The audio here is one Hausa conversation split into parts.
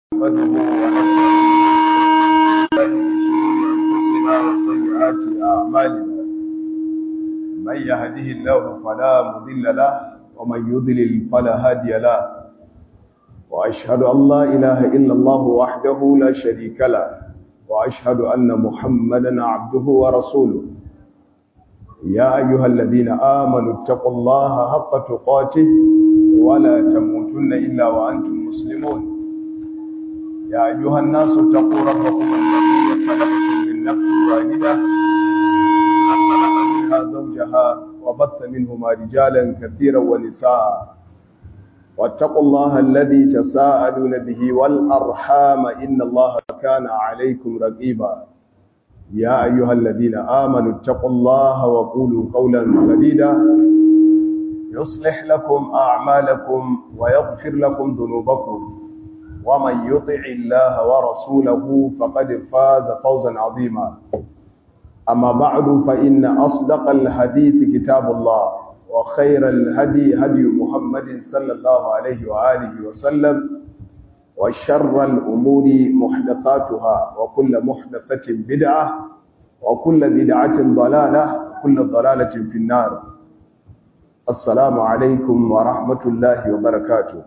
نحمده ونستعينه من شرور أنفسنا وسيئات أعمالنا من يهده الله فلا مضل له ومن يضلل فلا هادي له وأشهد أن لا إله إلا الله وحده لا شريك له وأشهد أن محمدا عبده ورسوله يا أيها الذين آمنوا اتقوا الله حق تقاته ولا تموتن إلا وأنتم مسلمون يا أيها الناس اتقوا ربكم الذي خلقكم من نفس واحدة وخلق منها زوجها وبث منهما رجالا كثيرا ونساء واتقوا الله الذي تساءلون به والأرحام إن الله كان عليكم رقيبا يا أيها الذين آمنوا اتقوا الله وقولوا قولا سديدا يصلح لكم أعمالكم ويغفر لكم ذنوبكم ومن يطع الله ورسوله فقد فاز فوزا عظيما أما بعد فإن أصدق الحديث كتاب الله وخير الهدي هدي محمد صلى الله عليه وآله وسلم وشر الأمور محدثاتها وكل محدثة بدعة وكل بدعة ضلالة وكل ضلالة في النار السلام عليكم ورحمة الله وبركاته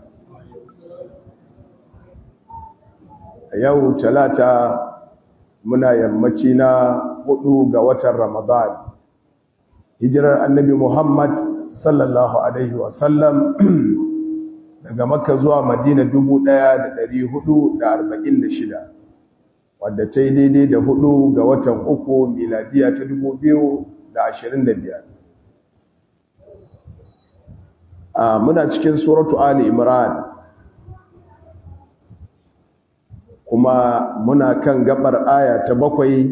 yau talata muna yammaci na 4 ga watan Ramadan hijirar annabi Muhammad sallallahu alaihi wasallam daga Makka zuwa Madina 1446 wadda ta yi daidai da 4 ga watan 3 miladiya ta 2025 muna cikin suratu Ali Imran kuma muna kan gabar aya ta 7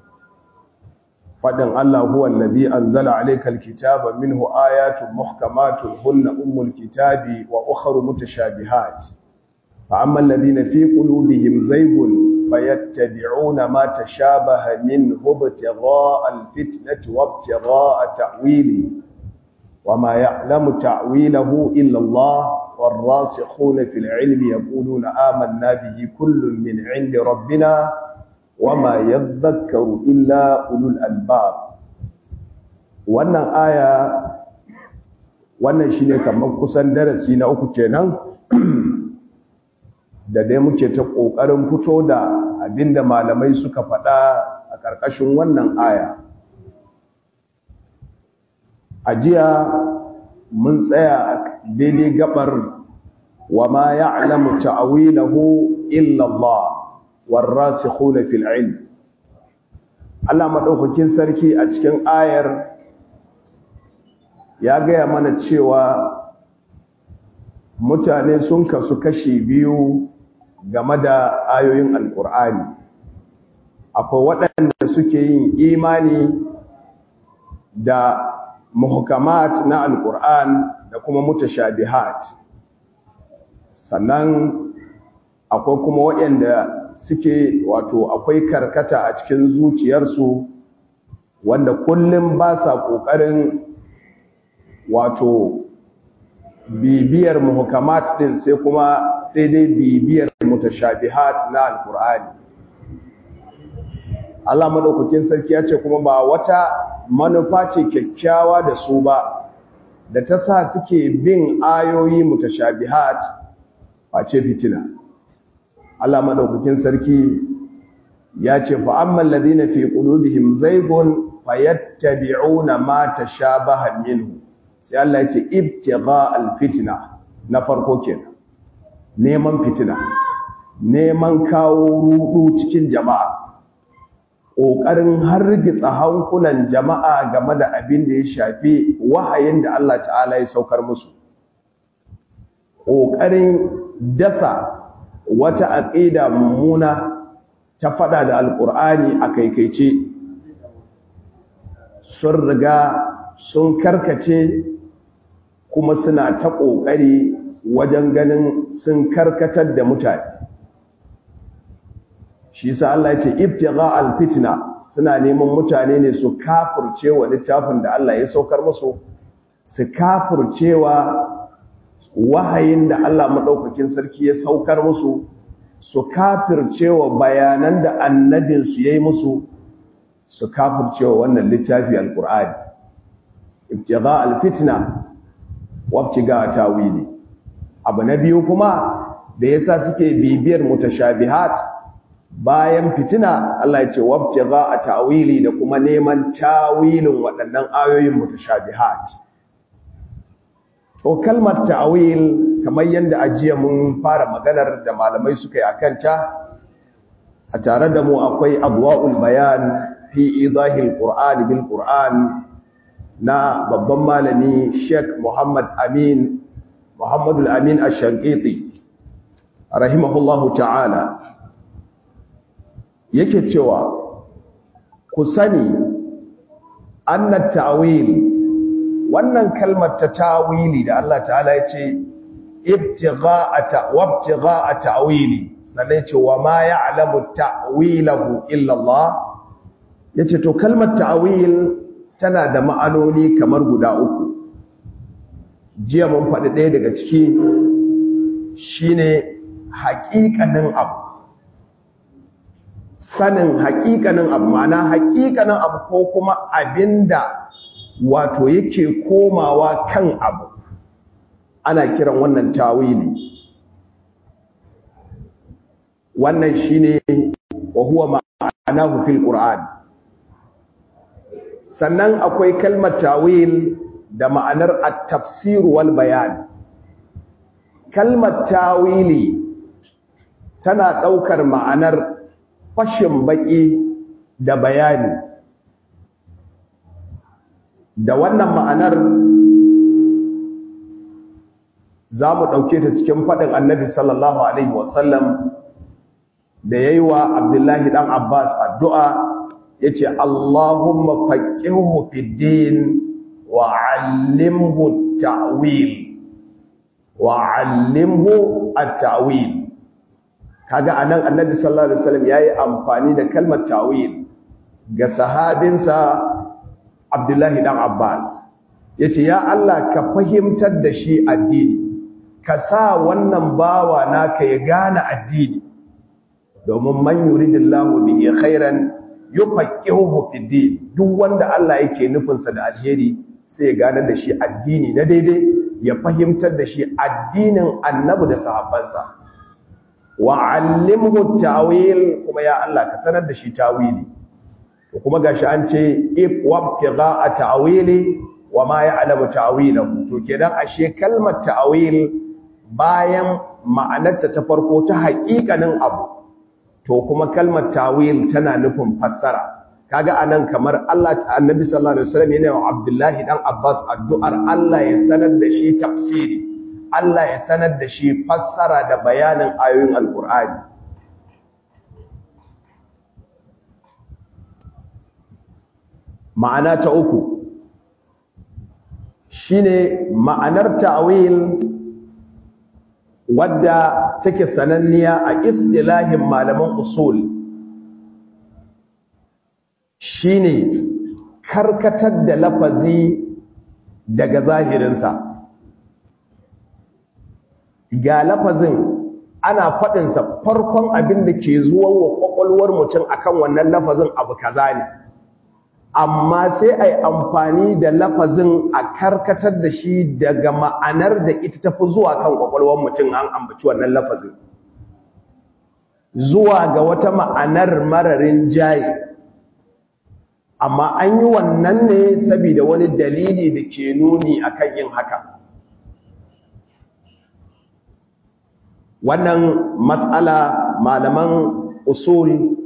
fadin Allah huwa allazi anzala alayka alkitaba minhu ayatun muhkamatun hunna ummul kitabi wa ukhra mutashabihat fa amma alladhina fi qulubihim zaygun fayattabi'una ma tashabaha minhu ibtigha'a alfitnati wa ibtigha'a ta'wili وما يعلم تأويله إلا الله والراسخون في العلم يقولون آمنا به كل من عند ربنا وما يذكر إلا أولو الألباب wannan aya wannan shine kamar kusan darasi na 3 kenan da dai muke ta kokarin fito da abinda malamai suka faɗa a ƙarƙashin wannan aya ajiya mun tsaya daidai gabar wa ma ya'lamu ta'wilahu illa Allah warasikhuna fil ilm Allah madaukakin sarki a cikin ayar ya gaya mana cewa mutane sun kasu kashi biyu game da ayoyin alkur'ani akwai waɗanda suke yin imani da muhkamat na alquran da kuma mutashabihat sannan akwai kuma waɗanda suke wato akwai karkata a cikin zuciyarsu wanda kullum ba sa kokarin wato bibiyar muhkamat din sai dai bibiyar mutashabihat na alqur'ani Allah madaukakin sarki ya ce kuma ba wata manufa ce kyakkyawa da su ba da ta sa suke bin ayoyi mutashabihat face fitina Allah madaukakin sarki ya ce fa ammal ladina fi qulubihim zaygun fayattabi'una ma tashabaha minhu sai Allah ya ce ibtigha'al fitna na farko kenan neman fitina neman kawo rudu cikin jama'a ƙoƙarin hargitsa hankulan jama'a game da abin da ya shafi wahayin da Allah ta'ala ya saukar musu ƙoƙarin dasa wata aƙida mummuna ta fada da alƙur'ani a kaikaice sun riga sun karkace kuma suna ta ƙoƙari wajen ganin sun karkatar da mutane shi sa Allah ya ce ibtigha alfitna suna neman mutane ne su kafircewa littafin da Allah ya saukar musu su kafircewa wahayin da Allah madaukakin sarki ya saukar musu su kafircewa bayanan da annabinsu ya yi musu, su kafircewa wannan littafi alkur'ani ibtigha alfitna wa ibtigha tawili. Abu na biyu kuma da yasa suke bibiyar mutashabihat bayan fitina, Allah ya ce wa ibtigha tawili, da kuma neman tawilin waɗannan ayoyin mutashabihat. To kalmar ta'wil, kamar yadda ajiya mun fara maganar da malamai suka yi akan ta, a tare da mu akwai adwa'ul bayan fi idahil qur'ani bil qur'an na babban malami Sheikh Muhammadul Amin Ash-Shanqiti rahimahullahu ta'ala, yake cewa ku sani anna ta'wil, wannan kalmar ta tawili da Allah ta'ala ya ce ibtigha'a ta'wili, sannan ce wa ma ya'lamu ta'wilahu illa Allah, yace to kalmar ta'wil tana da ma'anoni kamar guda uku. Jiya mun faɗi ɗaya daga ciki shine haƙiƙanin abu, sanin haƙiƙanin abu, ma'ana haƙiƙanin abu ko kuma abinda wato yake komawa kan abu, ana kiran wannan tawili. Wannan shine wa huwa ma'anahu fil Qur'an. Sannan akwai kalmar tawil da ma'anar at-tafsir wal bayan. Kalmar tawili tana ɗaukar ma'anar fashin baki da bayani. Da wannan ma'anar za mu ɗauke ta cikin faɗin Annabi sallallahu alaihi wasallam da yayi wa Abdullahi dan Abbas addu'a, yace Allahumma faqihhu fid din wa 'allimhu at-ta'wil at-ta'wil. Kaga anan Annabi sallallahu alaihi wasallam yayi amfani da kalmar ta'wil ga sahabinsa Abdullahi dan Abbas, yace ya Allah ka fahimtar da shi addini, ka sa wannan bawa naka ya gane addini, domin man yuridillahu bihi khairan yufaqihuhu fid din. Duk wanda Allah yake nufinsa da alheri sai ya gane da shi addini na daidai, ya fahimtar da shi addinin Annabi da sahabbansa. Wa 'allimhu ta'wil, kuma ya Allah ka sanar da shi tawili. To kuma gashi an ce wabtigha ta'wili wa ma ya'lamu ta'wilahu. To kenan ashe kalmar ta'wil bayan ma'anarta ta farko ta haƙiƙanin abu, to kuma kalmar tawil tana nufin fassara. Kaga anan kamar Allah Annabi sallallahu alaihi wasallam yana wa Abdullahi dan Abbas addu'ar Allah ya sanar da shi tafsiri, Allah ya sanar da shi fassara da bayanin ayoyin Alkur'ani. Ma'ana ta uku shine ma'anar ta'wil wadda take sananniya a istilahin malaman usul, shine karkatar da lafazi daga zahirinsa. Ga lafazin ana faɗinsa, farkon abin da ke zuwa wa ƙwaƙwalwar mutum akan wannan lafazin abu kaza ne, amma sai a yi amfani da lafazin a karkatar da shi daga ma'anar da ita tafi zuwa kan ƙwaƙwalwar mutum an ambaci wannan lafazin, zuwa ga wata ma'anar mararin jaye. Amma an yi wannan ne saboda wani dalili da ke nuni akan yin haka. Wannan matsala malaman usul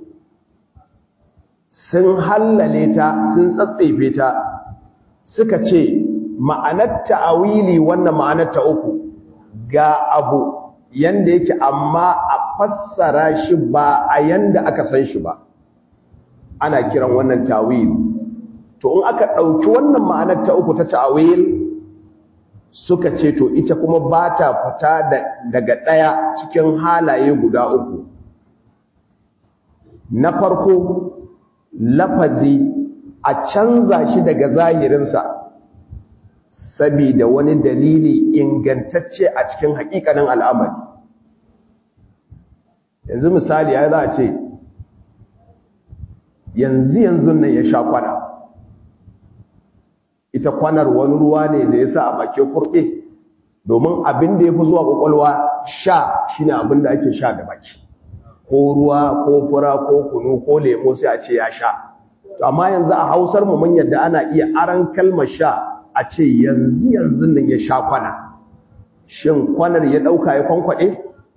sun hallale ta, sun tsatsefe ta, suka ce ma'anar ta'awili, wannan ma'anar ta uku, ga abu yanda yake amma a fassara shi ba a yanda aka san shi ba, ana kiran wannan ta'awili. To in aka ɗauki wannan ma'anar ta uku ta ta'awil, suka ce to ita kuma ba ta fita daga ɗaya cikin halaye guda uku. Na farko, lafazi a canza shi daga zahirinsa saboda wani dalili ingantacce a cikin haƙiƙanin al'amari. yanzu misali ya za a ce yanzu nan ya sha kwana, ita kwanar wani ruwa ne da ya sa a bakin kurɓe, domin abin da ya fi zuwa ƙwaƙwalwa sha shi ne abin da ake sha da baki, ko ruwa ko fura ko kunu ko lemo sai a ce ya sha. Amma yanzu a hausar mu mun yadda ana iya aran kalmar sha a ce yanzu nan ya sha kwana. Shin kwanar ya ɗauka ya kwankwaɗe?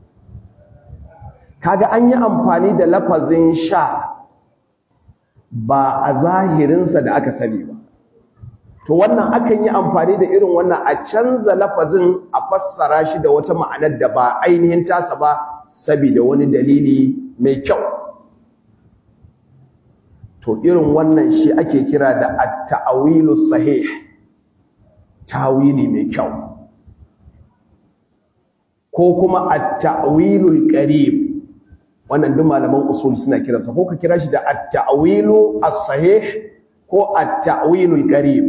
Kaga an yi amfani da lafazin sha ba a zahirinsa da aka sani ba. To wannan akan yi amfani da irin wannan a canza lafazin a fassara shi da wata ma'anar da ba ainihin tasa ba saboda wani dalili mai kyau. To irin wannan shi ake kira da at-ta'wilus sahih, tawili mai kyau, ko kuma at-ta'wilul qarib. Wannan duk malaman usul suna kiransa, ko ka kira shi da at-ta'wilu as-sahih ko at-ta'wilul qarib.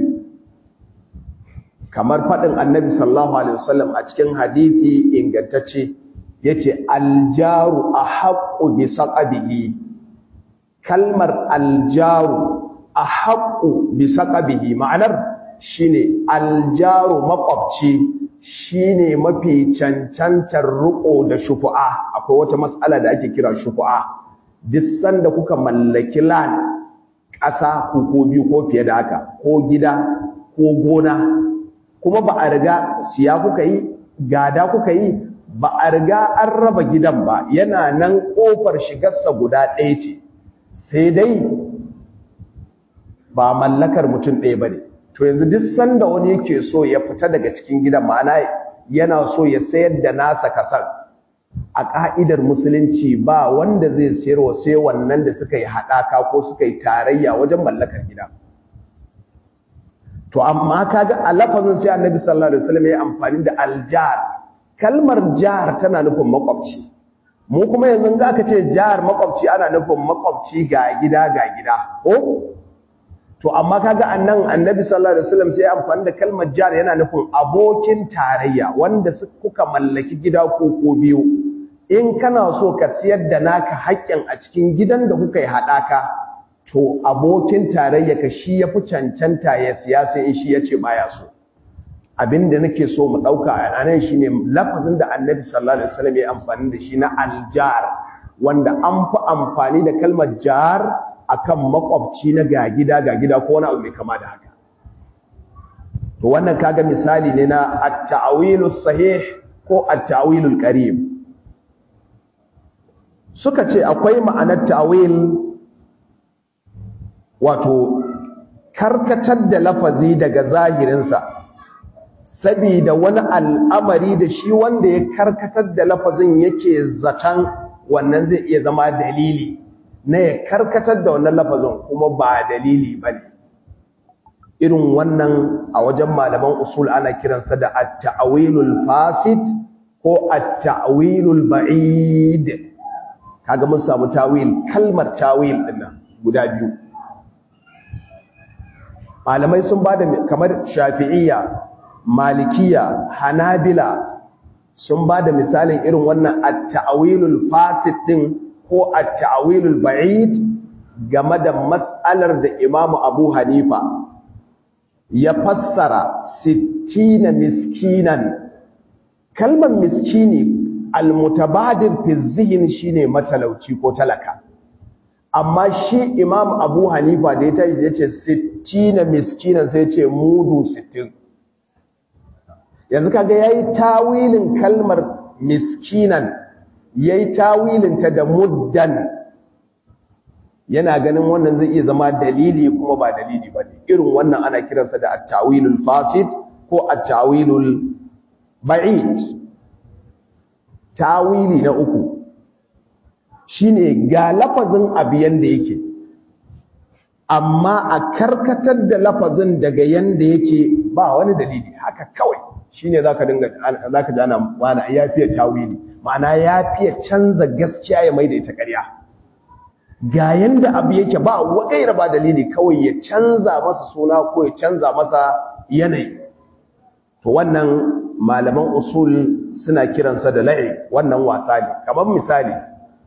Kamar fadin Annabi sallallahu alaihi wasallam a cikin hadisi ingantacce yace al-jaru ahaqqu bi saqabihi. Kalmar al-jaru ahaqqu bi saqabihi ma'anar shine al-jaru maqabci shine mafi cancantar ruko da shufu'a. Akwai wata mas'ala da ake kira shufu'a. Duk sanda kuka mallaki land, ƙasa ko biyu ko fiye da haka, ko gida ko gona, kuma ba a riga siya kuka yi, gada kuka yi, ba a riga an raba gidan ba, yana nan ƙofar shigarsa guda ɗaya ce, sai dai ba mallakar mutum ɗaya ba ne. To yanzu duk sanda wani yake so ya fita daga cikin gidan, ma'ana yana so ya sayar da nasa kasan, a ƙa'idar musulunci ba wanda zai sayarwa sai wannan da suka yi haɗaka ko suka yi tarayya wajen mallakar gida. To amma kaga a lafazin sai Annabi sallallahu alaihi wasallam ya amfani da aljar. Kalmar jar tana nufin makwabci. Mu kuma yanzu ga aka ce jar makwabci ana nufin makwabci ga gida. Ko to amma kaga annan Annabi sallallahu alaihi wasallam sai ya amfani da kalmar jar yana nufin abokin tarayya wanda kuka mallaki gida ko biyu. In kana so ka siyar da naka haƙƙin a cikin gidan da kuka yi haɗaka, to abokin tarayya ka shi ya fi cancanta ya siya sai in shi ya ce baya so. Abinda nake so mu ɗauka a nan shi ne lafazin da Annabi sallallahu alaihi wasallam ya amfani da shi na aljar, wanda an fi amfani da kalmar jar akan makwabci na ga gida ko wani abu mai kama da haka. To wannan kaga misali ne na at-ta'wilus sahih ko at-ta'wilul qarib. Suka ce akwai ma'anar ta'wil, wato karkatar da lafazi daga zahirinsa saboda wani al'amari da shi wanda ya karkatar da lafazin yake zaton wannan zai iya zama dalili na ya karkatar da wannan lafazin, kuma ba dalili bane. Irin wannan a wajen malaman usul ana kiransa da at-ta'wilul fasid ko at-ta'wilul ba'id. Kaga mun samu tawil, kalmar tawil dinnan guda biyu. Malamai sun bada kamar Shafi'iyya, Malikiyya, Hanabila sun bada misalin irin wannan at-ta'wilul fasid din ko at-ta'wilul ba'id game da mas'alar da Imam Abu Hanifa ya fassara 60 miskinan. Kalmar miskini al-mutabadir fi zihin shine matalauci ko talaka, amma shi Imam Abu Hanifa da ya tashi yace 60 miskinan sai yace mudu 60. Yanzu kaga yayi tawilin kalmar miskinan, yayi tawilin ta da muddan, yana ganin wannan zai iya zama dalili kuma ba dalili bane. Irin wannan ana kiransa da at-tawilul fasid ko at-tawilul ba'id. Tawili na uku shine ga lafazin abu yanda yake, amma a karkatar da lafazin daga yanda yake ba wani dalili, haka kawai shine zaka ji ana mana yafiya tawili, ma'ana yafiya canza gaskiya ya maida ita ƙarya. Ga yanda abu yake ba wagaira ba dalili, kawai ya canza masa suna ko ya canza masa yanayi. To wannan malaman usul suna kiransa da la'i, wannan wasa ne. Kamar misali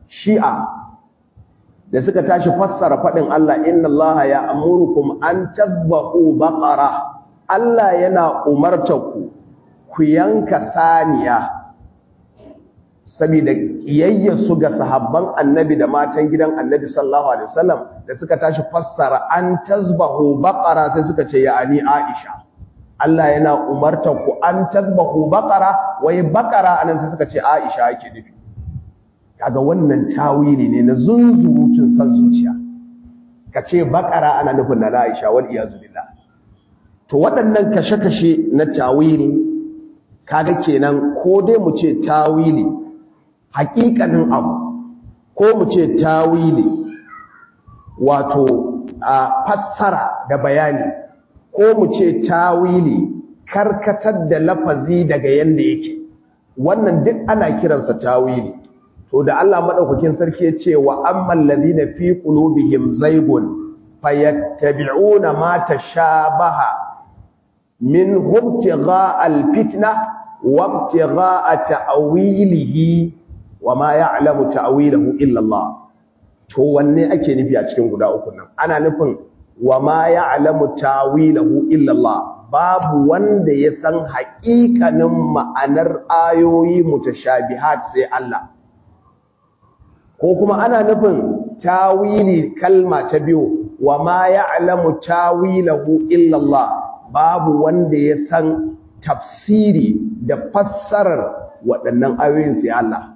shi'a da suka tashi fassara faɗin Allah inna Allah ya amurukum an tadbahu baqara, Allah yana umartaku ku yanka saniya, saboda kiyayyarsu ga sahabban annabi da matan gidan annabi sallallahu alaihi wasallam da suka tashi fassara an tazbahu baqara sai suka ce ya'ani Aisha. Allah yana umartaku an tazbahu baqara, wai baqara anan sai suka ce Aisha yake nufi. Kaga wannan tawili ne na zunzurutun san zuciya, kace baqara ana nufin na Aisha wal iyazu billah. To waɗannan kashe-kashe na tawili kaga kenan ko dai mu ce tawili haƙiƙanin abu, ko mu ce tawili wato a fassara da bayani, ko mu ce tawili karkatar da lafazi daga yanda yake. Wannan duk ana kiransa tawili. To da Allah madaukakin sarki ya ce wa ammal ladina fi qulubihim zaygun fayattabi'una ma tashabaha min ibtigha'a alfitna wa ibtigha'a ta'wilihi wa ma ya'lamu ta'wilahu illa Allah. To wanne ake nufi a cikin guda uku nan? Ana nufin wa ma ya'lamu ta'wilahu illa Allah, babu wanda ya san haƙiƙanin ma'anar ayoyi mutashabihat sai Allah. Ko kuma ana nufin tawili kalma ta biyu wa ma ya'lamu ta'wilahu illa Allah, babu wanda ya san tafsiri da fassarar waɗannan ayoyin sai Allah.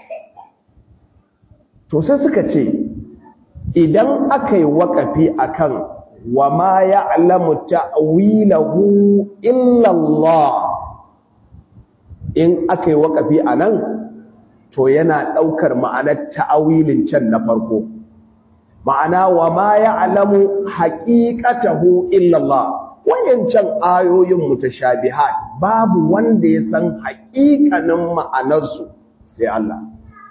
To sai suka ce idan aka yi waƙafi akan wa ma ya'lamu ta'wilahu illa Allah, in aka yi waƙafi anan to yana ɗaukar ma'anar ta'awilin can na farko, ma'ana wa ma ya'lamu haqiqatahu illa Allah. Wayancan ayoyin mutashabihat babu wanda ya san haƙiƙanin ma'anarsu sai Allah.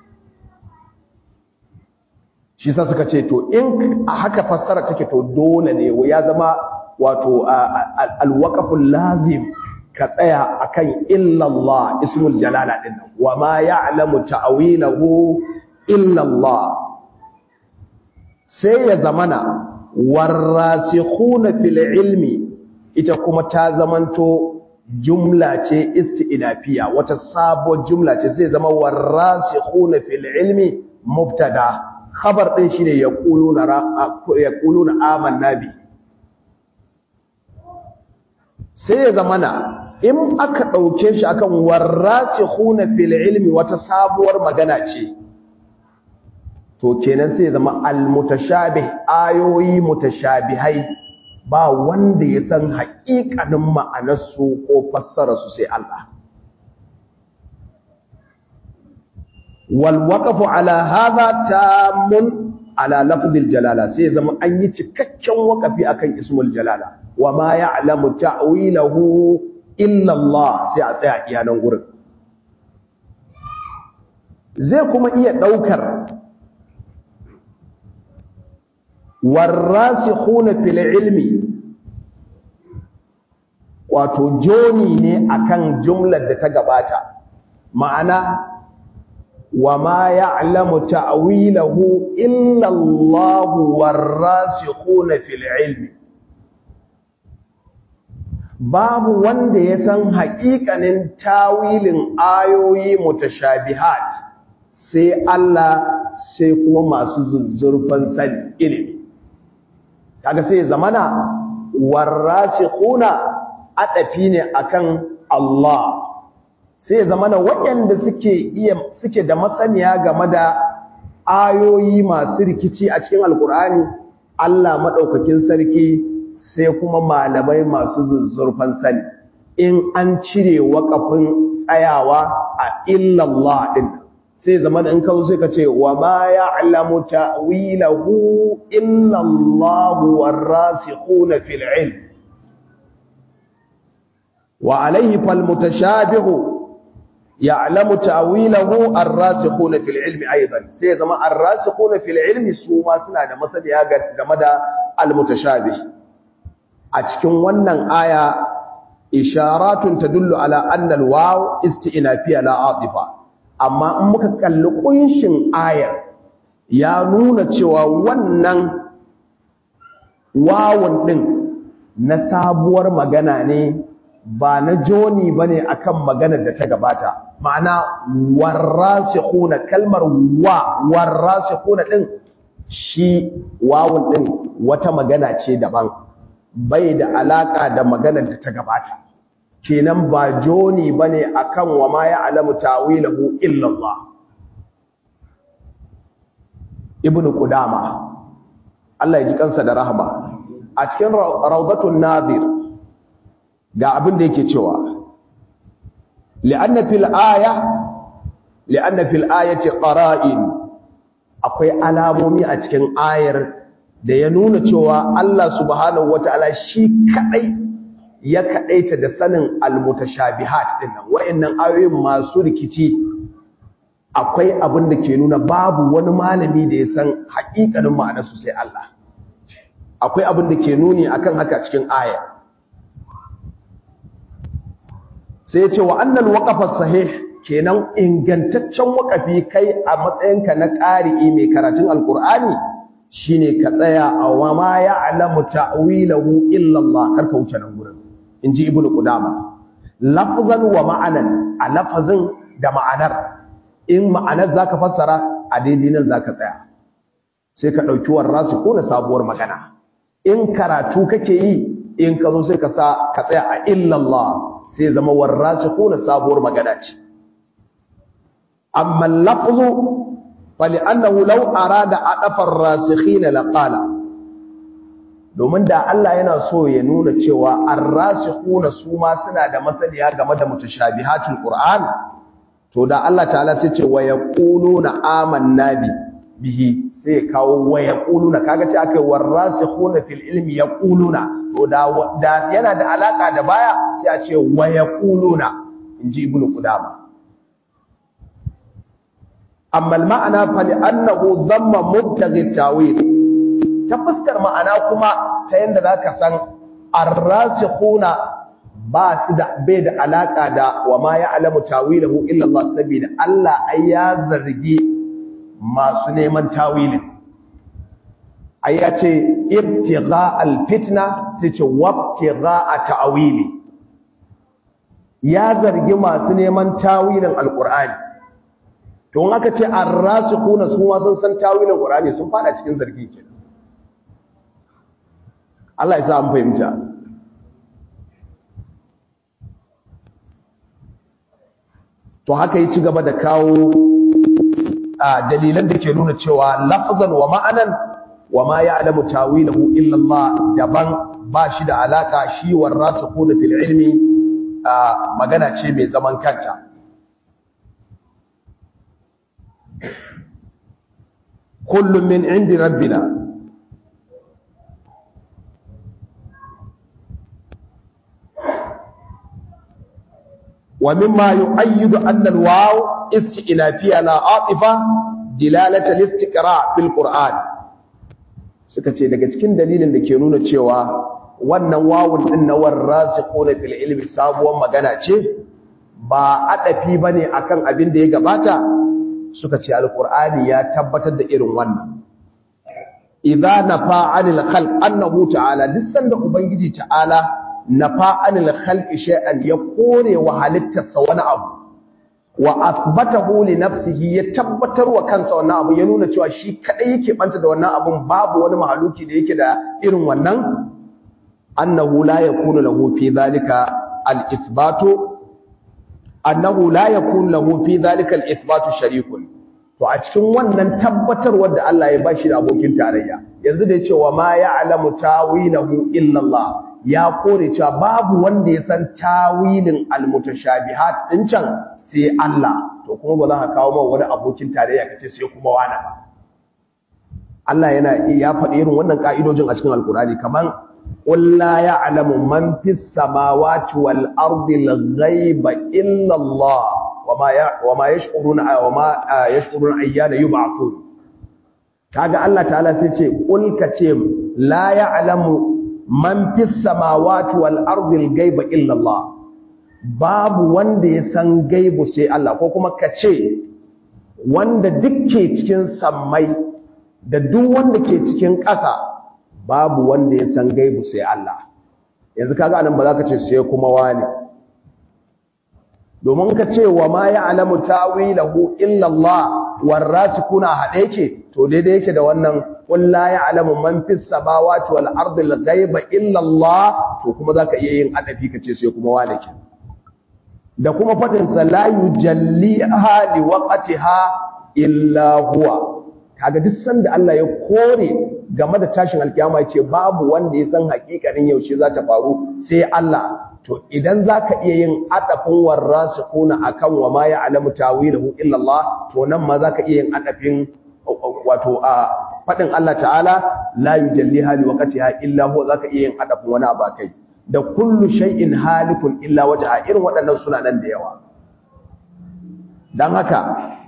Shi sa suka ce to in a haka fassara take to dole ne ya zama wato alwaqaful lazim ka tsaya akan illa Allah, ismul jalala din nan, wa ma ya'lamu ta'wilahu illa Allah. Sai ya zamana warasikhuna fil ilmi, ita kuma ta zamanto jumla ce isti'nafiya, wata sabuwar jumla ce, sai zama warasikhuna fil ilmi mubtada, khabar din shine yaquluna amanna bi. Sai ya zamana in aka dauke shi akan warasikhuna fil ilmi wata sabuwar magana ce, to kenan sai ya zama almutashabih, ayoyi mutashabihai ba wanda ya san haƙiƙanin ma'anarsu ko fassararsu sai Allah. Wal waqfu ala hadha tamun ala lafzil jalala, sai ya zama an yi cikakken waqafi akan ismul jalala, wa ma ya'lamu ta'wilahu illa Allah, sai a tsaya iyanan gurin. Zai kuma iya daukar warasikhuna fil ilmi, wato joni ne akan jumlar da ta gabata, ma'ana wa ma ya'lamu ta'wilahu illa Allah warasikhuna fil ilmi, babu wanda ya san haƙiƙanin tawilin ayoyi mutashabihat sai Allah, sai kuma masu zuzzurfan sani ilimi. Kaga sai zamana warasikhuna adafi ne akan Allah, sai zamana waɗanda suke da masaniya game da ayoyi masu rikici a cikin alkur'ani, Allah madaukakin sarki, sai kuma malamai masu zuzzurfan sani. In an cire waƙafin tsayawa a illallah din, sai zaman in kawo sai ka ce wa ma ya'lamu ta'wilahu illa Allah warasikhuna fil ilm, wa alayhi fal mutashabihu ya'lamu ta'wilahu ar-rasikhuna fil ilmi aidan, sai zama ar-rasikhuna fil ilmi su ma suna da masaniya game da al-mutashabih. A cikin wannan aya isharatun tadullu ala anna al-waw isti'nafiya la atifa, amma in muka kalli kunshin ayar ya nuna cewa wannan wawun din na sabuwar magana ne ba na joni bane akan maganar da ta gabata. Ma'ana warasikhuna, kalmar warasikhuna din shi wawun din wata magana ce daban, bai da alaka da maganar da ta gabata. Kenan ba joni bane akan wa ma ya'lamu ta'wilahu illa Allah. Ibn Qudama Allah ya ji kansa da rahama a cikin Rawdatun Nadir ga abin da yake cewa li'anna fil ayati qara'in, akwai alamomi a cikin ayar da ya nuna cewa Allah subhanahu wataala shi kadai ya kadaita da sanin almutashabihat dinnan, wayannan ayoyin masu rikici. Akwai abin da ke nuna babu wani malami da ya san haƙiƙanin ma'anarsu sai Allah. Akwai abin da ke nuni akan haka cikin aya. Sai ya ce wa annal waqafa sahih, kenan ingantaccen waqafi kai a matsayinka na ƙari'i mai karatun alqur'ani shine ka tsaya a wa ma ya'lamu ta'wilahu illa Allah, karka wuce nan gurin. Inji Ibn Qudama. Lafzan wa ma'anan, a lafazin da ma'anar. In ma'anar zaka fassara a daidai nan zaka tsaya, sai ka dauki warrasu ko na sabuwar magana. In karatu kake yi, in ka zo sai ka tsaya a illallah, sai zama warrasu ko na sabuwar magana ce. Amma lafzu fali annahu law arada adafar rasikhina laqala, domin da Allah yana so ya nuna cewa ar-rasikhuna su ma suna da masaniya game da mutashabihatul Qur'an, to da Allah ta'ala sai ce wa yaquluna amanna bihi, sai ya kawo wa yaquluna, kaga ce akai warasikhuna fil ilmi yaquluna, to da yana da alaka da baya sai a ce wa yaquluna, inji Ibn Qudama. Amma al-ma'ana fa li annahu dhamma mubtaghi tawil, ta fuskar ma'ana kuma ta yanda zaka san ar-rasikhuna ba su da bai da alaka da wa ma ya'lamu tawilahu illa Allah, saboda Allah ai ya zargi masu neman tawilin. Ai ya ce ibtigha al-fitna, sai ce wabtigha ta'wili, ya zargi masu neman tawilin alqur'ani. To in aka ce ar-rasikhuna su ma sun san tawilin qur'ani, sun fada cikin zargi kenan. Allah ya sa an fahimta. To haka yi ci gaba da kawo dalilan da ke nuna cewa lafzan wa ma'anan wa ma ya'lamu tawilahu illa Allah daban, ba shi da alaka, shi warasikhuna fil ilmi magana ce mai zaman kanta. Kullum min indi rabbina, ومما يؤيد أن الواو استئنافية لا عاطفة دلالة الاستقراء في القرآن. suka ce daga cikin dalilin da ke nuna cewa wannan wawun din na warasikhuna fil ilmi sabuwar magana ce, ba adafi bane akan abin da ya gabata. Suka ce alqur'ani ya tabbatar da irin wannan. Idza nafa 'anil khalq annahu ta'ala, duk sanda ubangiji ta'ala nafa anil khalqi shay'an, ya kore wa halittarsa wani abu, wa athbatahu li nafsihi, ya tabbatar wa kansa wannan abu, ya nuna cewa shi kadai yake banta da wannan abun, babu wani mahaluki da yake da irin wannan. Annahu la yakunu lahu fi dhalika al-ithbatu, annahu la yakunu lahu fi dhalika al-ithbatu sharikun. To a cikin wannan tabbatarwar da Allah ya bashi da abokin tarayya, yanzu da ya ce wa ma ya'lamu tawilahu illa Allah, ya kore cewa babu wanda ya san tawilin almutashabihat din can sai Allah. To kuma ba za ka kawo ma wani abokin tarayya kace sai kuma wani ba. Allah ya faɗi irin wannan ka'idojin a cikin alkurani, kaman qul la ya'lamu man fis samawati wal ardi al-ghaiba illa Allah wa ma yash'uruna ayyana yub'athun. Kaga Allah ta'ala sai ce qul kace la ya'lamu man fis samawati wal ardi al-ghaiba illa Allah, babu wanda ya san gaibu sai Allah, ko kuma kace wanda dukke cikin sammai da duk wanda ke cikin ƙasa babu wanda ya san gaibu sai Allah. Yanzu kaga anan ba za ka ce sai kuma wani, domin ka ce wa ma ya'lamu tawilahu illa Allah warasikuna hade yake to daidai yake da wannan qul la ya'lamu man fis samawati wal ardi al ghaiba illa Allah, to kuma zaka iya yin adafi ka ce sai kuma wani ke. Da kuma fadin sa la yujalliha li waqtiha illa huwa, kaga duk sanda Allah ya kore game da tashin alkiyama yace babu wanda ya san hakikanin yaushe za ta faru sai Allah. To idan zaka iya yin adafin warasikuna akan wa ma ya'lamu tawilahu illa Allah, to nan ma zaka iya yin adafin wato a fadin Allah ta'ala la yujalliha li waqtiha illa huwa, zaka iya yin adafin wani abakai da kullu shay'in halikun illa wajha, irin waɗannan suna nan da yawa. Dan haka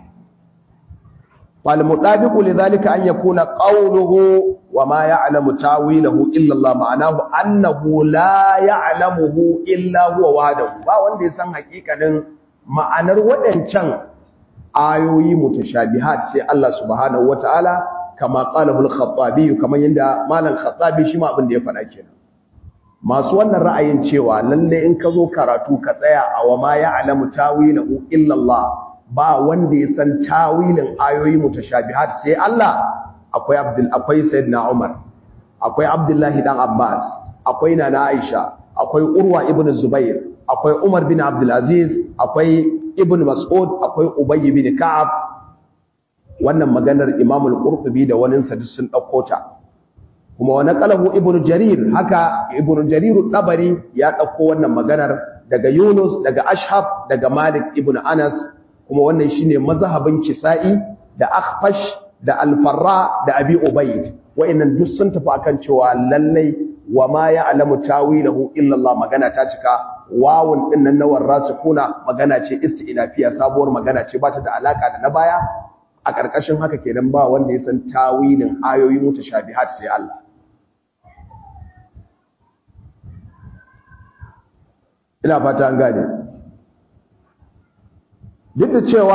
fal mutabiqu lidhalika an yakuna qawluhu wa ma ya'lamu tawilahu illa Allah, ma'anahu annahu la ya'lamuhu illa huwa wahdahu, ba wanda ya san hakikanin ma'anar wadancan ayoyi mutashabihat sai Allah subhanahu wataala, kama qalahu al-Khattabi, kamar yanda malam Khattabi shi ma abin da ya faɗa kenan. Masu wannan ra'ayin cewa lalle in ka zo karatu ka tsaya a wa ma ya'lamu tawilahu illa Allah, ba wanda ya san tawilin ayoyi mutashabihat sai Allah, akwai sayyidina Umar, akwai Abdullahi dan Abbas, akwai nana Aisha, akwai Urwa ibn Zubair, akwai Umar bin Abdul Aziz, akwai Ibn Mas'ud, akwai Ubay bin Ka'ab. Wannan maganar Imam al-Qurtubi da wani sa sun dauko ta, kuma wa naqalahu Ibn Jarir, haka Ibn Jarir al-Tabari ya dauko wannan maganar daga Yunus, daga Ashhab, daga Malik ibn Anas, kuma wannan shine mazhabin Kisa'i da Akhfash da Al-Farra da Abi Ubayd. Wa'annan duk sun tafi akan cewa lallai wa ma ya'lamu tawilahu illa Allah, magana ta cika. Wawun din nan na warasikuna magana ce isti'nafiya, sabuwar magana ce, ba ta da alaka da na baya. A karkashin haka kenan ba wanda ya san tawilin ayoyi mutashabihat sai Allah. Ina fata an gane. Duk da cewa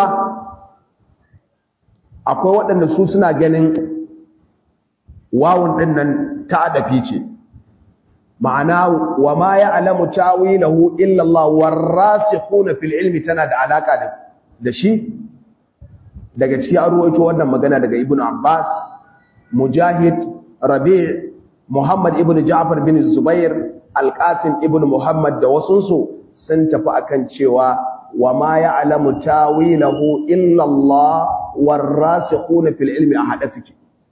akwai waɗanda su suna ganin wawun ɗin nan ta adafi ce, ma'ana wa ma ya'lamu tawilahu illa Allah warasikhuna fil ilmi tana da alaka da shi. Daga cikin an ruwaito wannan magana daga Ibn Abbas, Mujahid, Rabi', Muhammad ibn Ja'far bin Zubair, Al-Qasim ibn Muhammad da wasunsu sun tafi akan cewa wa ma ya'lamu tawilahu illa Allah warasikhuna fil ilmi ahada suke.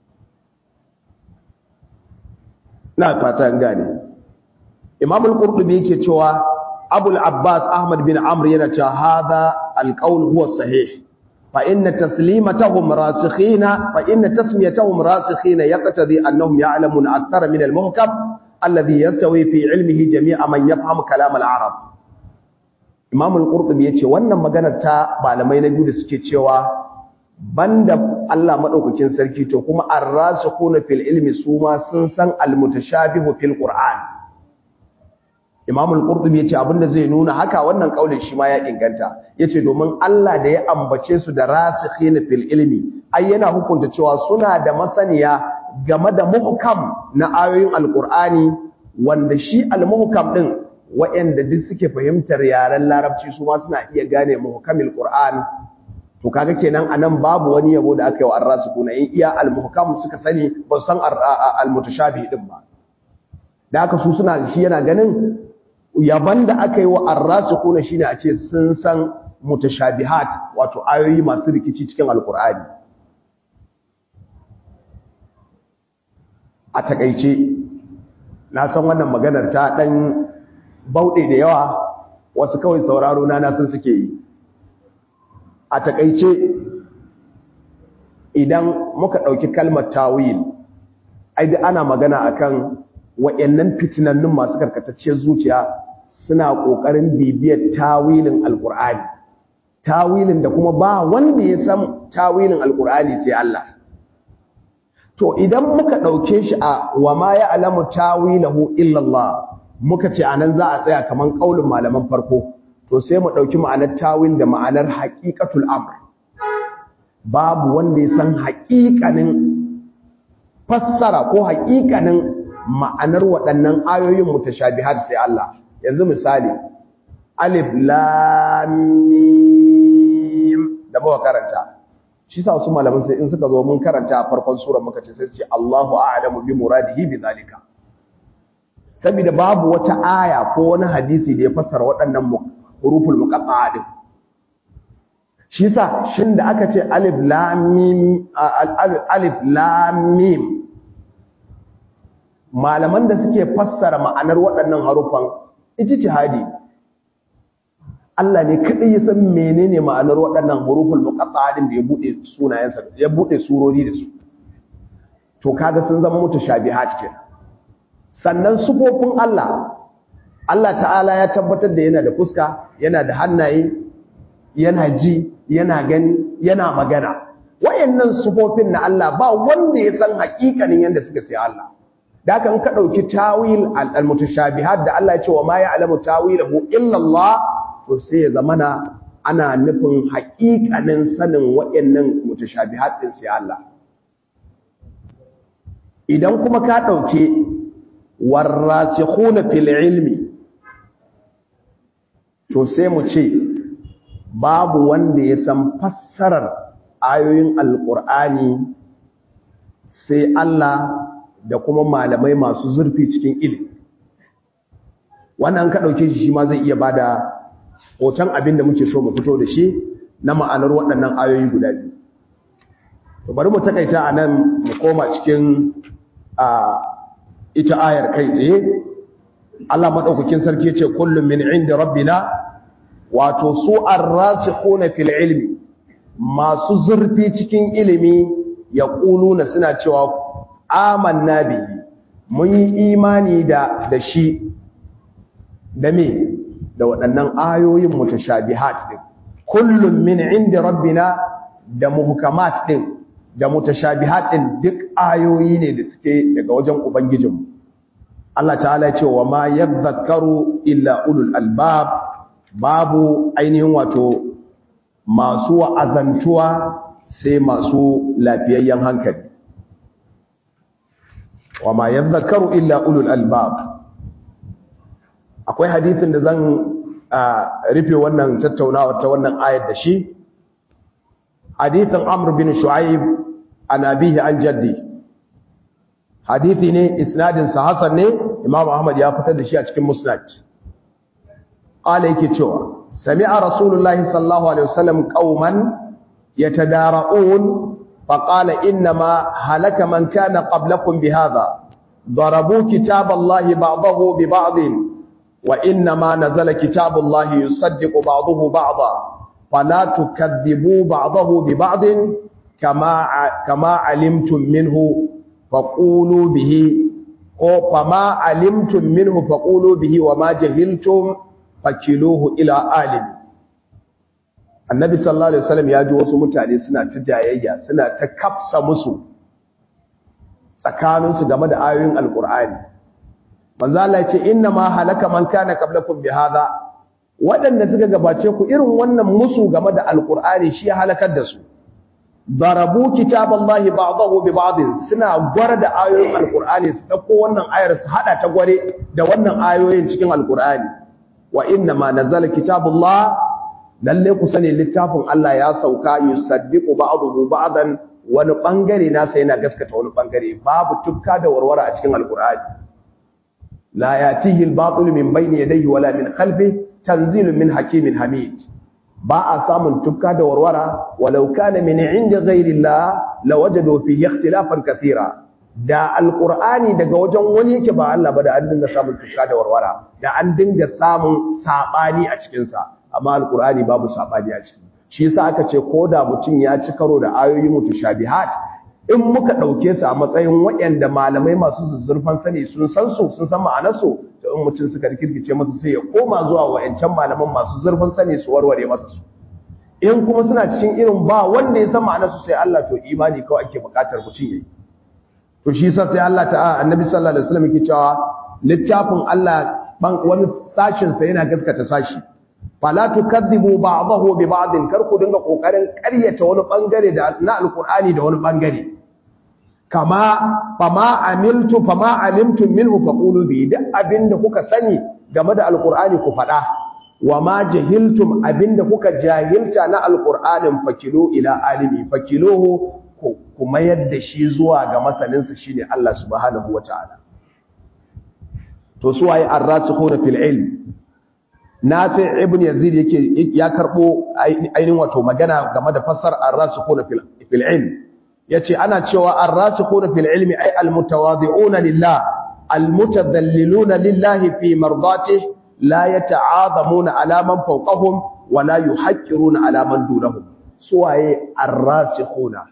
Na fata an gane. Imam al-Qurtubi yake cewa Abu al-Abbas Ahmad bin Amr yana cewa hadha al-qawl huwa sahih, fa inna taslimatahum rasikhina, fa inna tasmiyatahum rasikhina yaqtadi annahum ya'lamuna akthar min al-muhkam alladhi yastawi fi ilmihi jami'a man yafhamu kalam al-arab. Imam al-Qurtubi yace wannan maganar ta malamai na biyu da suke cewa banda Allah madaukakin sarki, to kuma ar-rasikhuna fil ilmi suma sun san al-mutashabihu fil Qur'an. Imam al-Qurtubi yace abinda zai nuna haka wannan kaulin shi ma ya inganta, yace domin Allah da ya ambace su da rasikhina fil ilmi ai yana hukunta cewa suna da masaniya game da muhkam na ayoyin al-Qur'ani, wanda shi al-muhkam din wa'anda duk suke fahimtar yaren larabci su ma suna iya gane muhkamil Qur'an. To kaga kenan anan babu wani yabo da aka yi wa ar-rasikhuna, in iya al-muhkam suka sani ba san al-mutashabih din ba. Da haka su suna shi yana ganin yaban da aka yi wa ar-rasikhuna shine a ce sun san mutashabihat, wato ayoyi masu rikici cikin al-Qur'ani. A takeice na san wannan maganar ta dan bauɗe da yawa, wasu kawai sauraro na sun suke yi. A takaice idan muka ɗauki kalmar tawil, ai da ana magana akan wayannan fitinannun masu karkatacciyar zuciya suna ƙoƙarin bibiyar tawilin alƙur'ani, tawilin da kuma ba wanda ya san tawilin alƙur'ani sai Allah. To idan muka ɗauke shi a wa ma ya'lamu tawilahu illa Allah, muka ce anan za a tsaya kaman kaulin malaman farko, to sai mu dauki ma'anar tawil da ma'anar haqiqatul amr. Babu wanda ya san haqiqanin fassara ko haƙiƙanin ma'anar waɗannan ayoyin mutashabihat sai Allah. Yanzu misali alif lam mim da muka karanta, shi sa wasu malaman sai in suka zo mun karanta a farkon sura muka ce sai su ce Allahu a'lamu bi muradihi bi zalika, saboda babu wata aya ko wani hadisi da ya fassara waɗannan huruful muqatta'a din. Shi sa shin da aka ce alif lam mim, malaman da suke fassara ma'anar waɗannan harufan ijtihadi, Allah ne kadai ya san menene ma'anar waɗannan huruful muqatta'a din da ya bude sunayensa, ya bude surori da su. To kaga sun zama mutashabihat kenan. Sannan sufofin Allah ta'ala ya tabbatar da yana da fuska, yana da hannaye, yana ji, yana gani, yana magana. Wayannan sufofin na Allah ba wanda ya san hakikanin yanda suka sai Allah. Da kan ka dauki tawil al-mutashabihat da Allah ya ce wa ma ya'lamu tawilahu illa Allah, to sai ya zamana ana nufin hakikanin sanin wayannan mutashabihat din sai Allah. Idan kuma ka dauke warasikhuna fil ilmi, to sai mu ce babu wanda ya san fassarar ayoyin alqur'ani sai Allah da kuma malamai masu zurfi cikin ilimi. Wannan ka dauke shi ma zai iya bada hoton abin da muke so mu fito da shi na ma'anar waɗannan ayoyi guda biyu. To bari mu takaita anan mu koma cikin ita ayar kai tsaye. Allah madaukakin sarki yace kullum min inda rabbina, wato su ar-rasikhuna fil ilmi, masu zurfi cikin ilimi, yaquluna suna cewa amanna bihi, mun yi imani da shi, da me, da waɗannan ayoyin mutashabihat din. Kullum min inda rabbina, da muhkamat din da mutashabihat din duk ayoyi ne da suke daga wajen ubangijinmu. Allah ta'ala ce wa ma yadhakkaru illa ulul albab, babu ainihin wato masu wa'azantuwa sai masu lafiyayyen hankali. Wa ma yadhakkaru illa ulul albab. Akwai hadisin da zan rufe wannan tattaunawa ta wannan ayar da shi, hadisin Amr bin Shu'aib an abihi an jaddi. Hadithi ne, isnadin sa hasan ne, Imam Ahmad ya fitar da shi a cikin Musnad. Qala yake cewa sami'a Rasulullahi sallallahu alaihi wasallam qauman yatadara'un faqala inna ma halaka man kana qablakum bihadha darabu kitaballahi ba'dahu bi ba'din wa inna ma nazala kitabullahi yusaddiqu ba'dahu ba'dha fala tukadhibu ba'dahu bi ba'din kama alimtum minhu faqulu bihi ko fama alimtum minhu faqulu bihi wama jahiltum fakiluhu ila alim. Annabi sallallahu alaihi wasallam ya ji wasu mutane suna ta jayayya, suna ta kafsa musu tsakaninsu game da ayoyin alqur'ani. Manzo Allah ya ce inna ma halaka man kana qablakum bihadha, wadanda suka gabace ku irin wannan musu game da alqur'ani shi ya halakar da su. Darabu kitaballahi ba'dahu bi ba'din, suna gwara da ayoyin alqur'ani, su dauko wannan ayar su hada ta gware da wannan ayoyin cikin alqur'ani. Wa inna ma nazala kitabullah, lalle ku sani littafin Allah ya sauka, yusaddiqu ba'dahu ba'dan, wani bangare nasa yana gaskata wani bangare, babu tukka da warwara a cikin alqur'ani. La yatihi al-batil min bayni yadayhi wala min khalfihi, tanzilun min hakimin hamid. Ba a samun tukka da warwara, walau kana min inda ghairillah lawajadu fihi ikhtilafan kathira. Da alqur'ani daga wajen wani yake ba Allah ba, da an dinga samun tukka da warwara, da an dinga samun sabani a cikin sa, amma alqur'ani babu sabani a ciki. Shi yasa aka ce koda mutun ya ci karo da ayoyi mutashabihat, in muka dauke su a matsayin wayanda malamai masu zuzzurfan sani sun san su, sun san ma'anar su, to in mutun suka rikirkice masa sai ya koma zuwa wayancan malaman masu zurfin sani su warware masa su. In kuma suna cikin irin ba wanda ya san ma'anar su sai Allah, to imani kawai ake bukatar mutun yayi. To shi yasa sai Allah ta'ala, Annabi sallallahu alaihi wasallam yake cewa littafin Allah wani sashin sa yana gaskata sashi. Fala tukadhibu ba'dahu bi ba'din, kar ku dinga kokarin ƙaryata wani bangare da na alqur'ani da wani bangare. fama alimtum minhu faqulu bi, duk abinda kuka sani game da alqur'ani ku faɗa, wa ma jahiltum abinda kuka jahilta na alqur'anin fakilu ila alimi, fakiluhu ku mayar da shi zuwa ga masaninsa shine Allah subhanahu wataala. to su waye ar-rasikhuna fil ilm? Nafi' ibn Yazid ya karbo ainihin wato magana game da fassar ar-rasikhuna fil ilm, yace ana cewa ar-rasikhuna fil ilmi ay al-mutawadhi'una lillah al-mutadhalliluna lillahi fi mardatihi la yata'azamuna ala man fawqahum wa la yuhaqqiruna ala man dunahum. Suwaye ar-rasikhuna?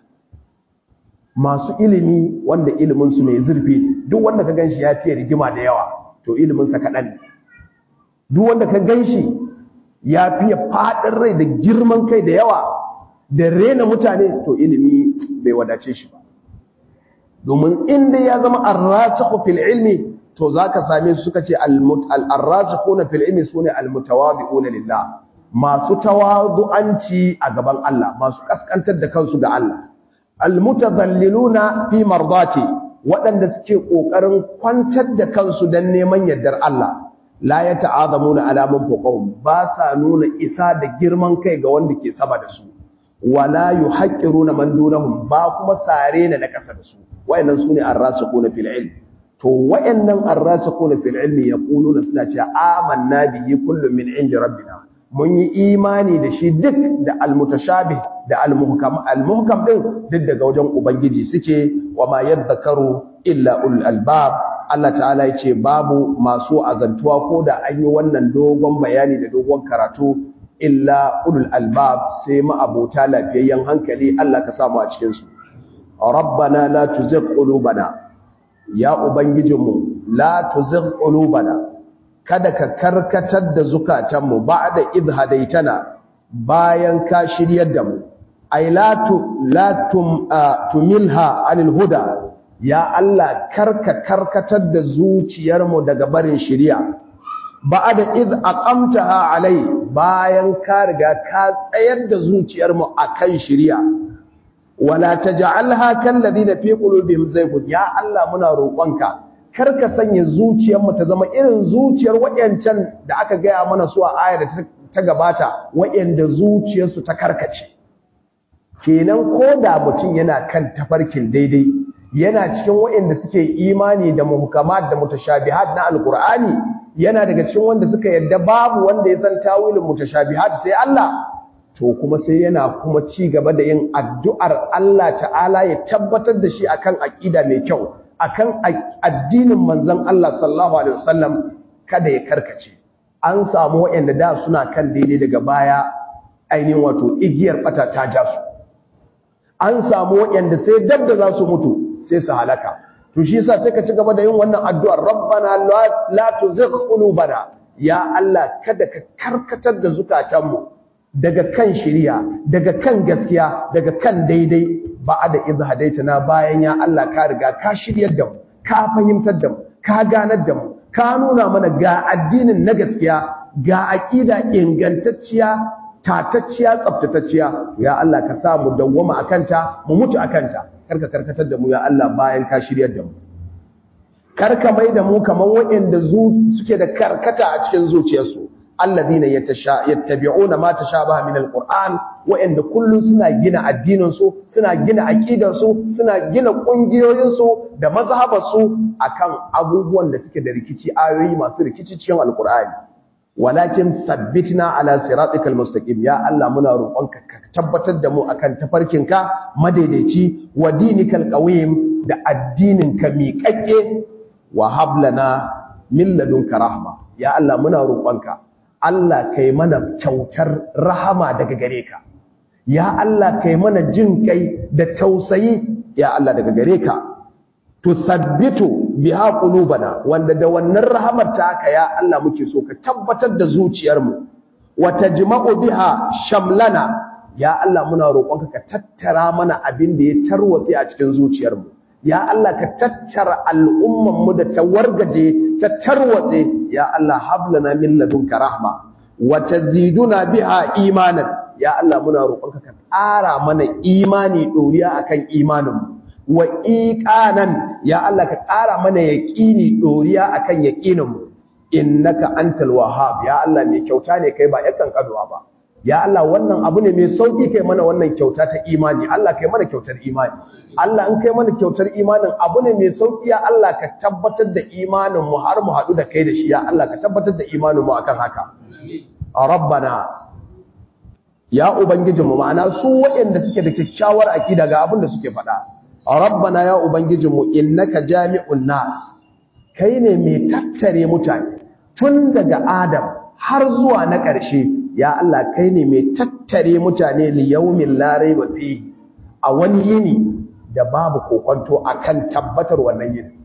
Masu ilimi wanda ilimin su mai zurfi. Duk wanda ka ganshi ya fiye rigima da yawa to ilimin sa kadan. Duk wanda ka ganshi ya fiye fadin rai da girman kai da yawa da rena mutane to ilimi bai wadace shi ba. Domin inda ya zama ar-rasikhu fil ilmi to zaka same su suka ce ar-rasikhuna fil ilmi sune al-mutawadhi'una lillah, masu tawadu'anci a gaban Allah, masu kaskantar da kansu ga Allah. Al-mutadhalliluna fi mardati, waɗanda suke kokarin kwantar da kansu dan neman yardar Allah. La yata'azamuna ala man fawqahum, ba sa nuna isa da girman kai ga wanda ke sama da su. Wala yuhaqqiruna man dunahum, ba kuma sare na kasa da su. Wayannan sune ar-rasikhuna fil ilm. To wayannan ar-rasikhuna fil ilm yaquluna, suna cewa amanna bihi kullun min indi rabbina, mun yi imani da shi duk da al-mutashabih da al-muhkam. Al-muhkam din duk daga wajen ubangiji suke. Wa ma yadhakaru illa ulul albab. Allah ta'ala yace babu masu azantuwa ko da an yi wannan dogon bayani da dogon karatu illa ulul albab, sai ma'abota lafiyayyen hankali. Allah ka samu a cikin su. Rabbana la tuzigh qulubana, ya ubangijinmu, la tuzigh qulubana, kada ka karkatar da zukatanmu ba'da idh hadaitana, bayan ka shiryar da mu. Ay la tumilha anil huda, ya Allah karka karkatar da zuciyarmu daga barin shiriya. Ba'da idh aqamtaha alai, bayan ka riga ka tsayar da zuciyarmu akan shiriya. Wala taj'alha kal ladina fi qulubihim zaygun, ya Allah muna roƙonka karka sanya zuciyarmu ta zama irin zuciyar wayancan da aka gaya mana su a ayar da ta gabata, wayanda zuciyarsu ta karkace. Kenan koda mutum yana kan tafarkin daidai, yana cikin wayanda suke imani da muhkamat da mutashabihat na alqur'ani, yana daga cikin wanda suka yadda babu wanda ya san tawilin mutashabihat sai Allah, to kuma sai yana kuma ci gaba da yin addu'ar Allah ta'ala ya tabbatar da shi akan aqida mai kyau, akan addinin manzon Allah sallallahu alaihi wasallam, kada ya karkace. An samu wayanda da suna kan daidai, daga baya ainihin wato igiyar bata ta ja su. An samu wayanda sai dabda za su mutu sai su halaka. To shi yasa sai ka ci gaba da yin wannan addu'ar, rabbana la tuzigh qulubana, ya Allah kada ka karkatar da zukatanmu daga kan shiriya, daga kan gaskiya, daga kan daidai. Ba'da idh hadaitana, bayan ya Allah ka riga ka shiryar da mu, ka fahimtar da mu, ka ganar da mu, ka nuna mana ga addinin na gaskiya, ga aqida ingantacciya, tatacciya, tsaftatacciya. Ya Allah ka sa mu dawwama akanta, mu mutu akanta. Karka karkatar da mu ya Allah bayan ka shiryar da mu. Karka mai da mu kaman waɗanda suke da karkata a cikin zuciyarsu. Alladhina yattabi'una ma tashabaha min alquran, waɗanda kullun suna gina addinin su, suna gina aqidar su, suna gina kungiyoyin su da mazhabar su akan abubuwan da suke da rikici, ayoyi masu rikici cikin alqur'ani. Walakin thabbitna ala siratikal mustaqim, ya Allah muna roƙonka ka tabbatar da mu akan tafarkinka madaidaici, wa dinikal qawim, da addininka miƙaƙƙe, wa hablana min ladunka rahma, ya Allah muna roƙonka Allah kai mana kyautar rahama daga gare ka, ya Allah kai mana jin kai da tausayi, ya Allah daga gare ka. Tusabbitu biha qulubana, wanda da wannan rahamar ta haka ya Allah muke so ka tabbatar da zuciyarmu. Wa tajma'u biha shamlana, ya Allah muna roƙonka ka tattara mana abin da ya tarwatse a cikin zuciyarmu. Ya Allah ka tattara al'umman mu da ta wargaje, ta tarwatse, ya Allah hablana min ladunka rahma wa taziduna biha imanan, ya Allah muna roƙonka ka ƙara mana imani doriya akan imaninmu. wa iqanan ya Allah ka ƙara mana yaqini doriya akan yaqinin mu innaka antal wahhab ya Allah mai kyauta ne kai ba yakan kaduwa ba ya Allah wannan abu ne mai sauki kai mana wannan kyauta ta imani Allah kai mana kyautar imani Allah in kai mana kyautar imanin abu ne mai sauki ya Allah ka tabbatar da imanin mu har mu hadu da kai da shi ya Allah ka tabbatar da imanin mu akan haka rabbana ya ubangijinmu ma'ana su waɗanda suke da kyakkyawar aqida ga abin da suke faɗa rabbana ya ubangijinmu innaka jami'un nas kai ne mai tattare mutane tun daga adam har zuwa na ƙarshe ya Allah kai ne mai tattare mutane li yawmin la rayba fihi a wani yini da babu kokonto akan tabbatar wannan yini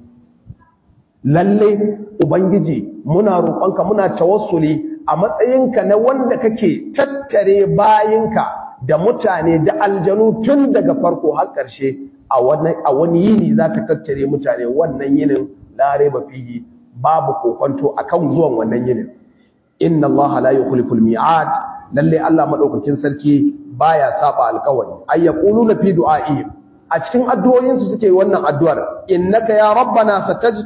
lalle ubangiji muna roƙonka muna tawassuli a matsayinka na wanda kake tattare bayinka da mutane da aljanu tun daga farko har ƙarshe a wani yini zaka tattare mutane wannan yinin la rayba fihi babu kokonto akan zuwan wannan yinin inna Allah la yukhliful mi'ad lalle Allah madaukakin sarki baya saba alƙawari ay yaquluna fi du'a'ihim a cikin addu'o'in su suke wannan addu'ar innaka ya rabbana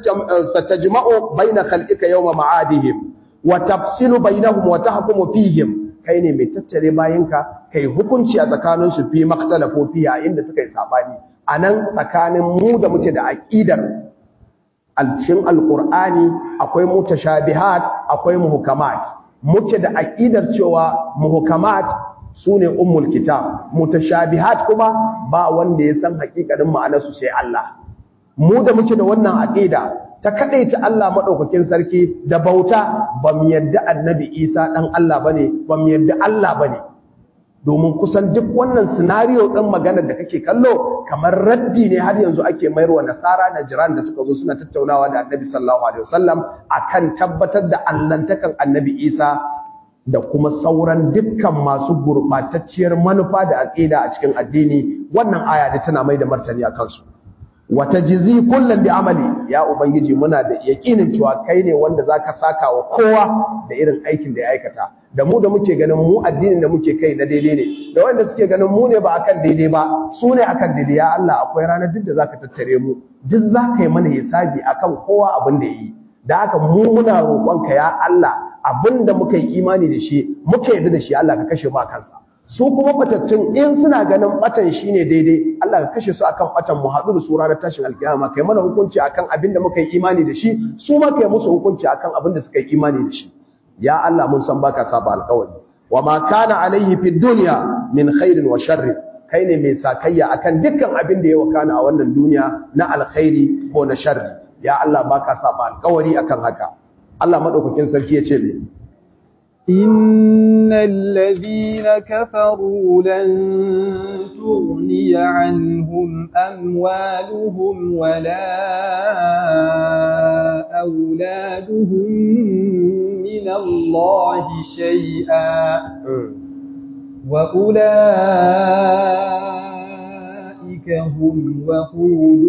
satajma'u baina khalqika yawma ma'adihim wa tafsilu bainahum wa tahkumu fihim kai ne mai tattare bayinka kai hukunci a tsakanin su fi makhtalafu fiha inda suka yi sabani anan tsakanin mu da muke da aqidar cikin alqur'ani akwai mutashabihat akwai muhkamat muke da aqidar cewa muhkamat sune ummul kitab mutashabihat kuma ba wanda ya san hakikanin ma'anarsu sai Allah mu da muke da wannan aqida ta kadaita Allah madaukakin sarki da bauta ba mu yadda annabi Isa dan Allah bane ba mu yadda Allah bane domin kusan duk wannan scenario din maganar da kake kallo kamar raddi ne har yanzu ake mayarwa nasara na jiran da suka zo suna tattaunawa da annabi sallallahu alaihi wasallam akan tabbatar da allantakan annabi Isa da kuma sauran dukkan masu gurbatacciyar manufa da aqida a cikin addini wannan aya da tana mai da martani akan su wata jizi kullum bi amali ya ubangiji muna da yakinin cewa kai ne wanda zaka saka wa kowa da irin aikin da ya aikata da mu da muke ganin mu addinin da muke kai na daidai ne da wanda suke ganin mu ne ba akan daidai ba su ne akan daidai ya Allah akwai ranar duk da zaka tattare mu duk zaka yi mana hisabi akan kowa abin da yi da haka mu muna roƙonka ya Allah abinda muka yi imani da shi muka yarda da shi Allah ka kashe mu a kansa su kuma batattun in suna ganin batan shine daidai Allah ka kashe su akan batan mu haɗu da su ranar tashin alkiyama kai mana hukunci akan abinda muka yi imani da shi su ma kai musu hukunci akan abinda suka yi imani da shi ya Allah mun san baka saba alƙawari wa ma kana alaihi fid dunya min khairin wa sharri kai ne mai sakayya akan dukkan abin da ya wakana a wannan duniya na alkhairi ko na sharri ya Allah baka saba alƙawari akan haka Allah madaukakin sarki ya ce me إن الذين كفروا لن تغني عنهم أموالهم ولا أولادهم من الله شيئا وأولئك هم وقود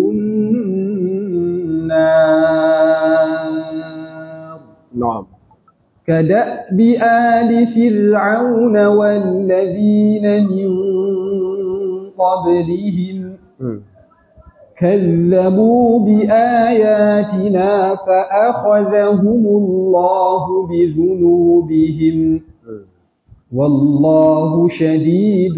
النار نعم كدأب آل فرعون والذين من قبلهم كذبوا بآياتنا فأخذهم الله بذنوبهم والله شديد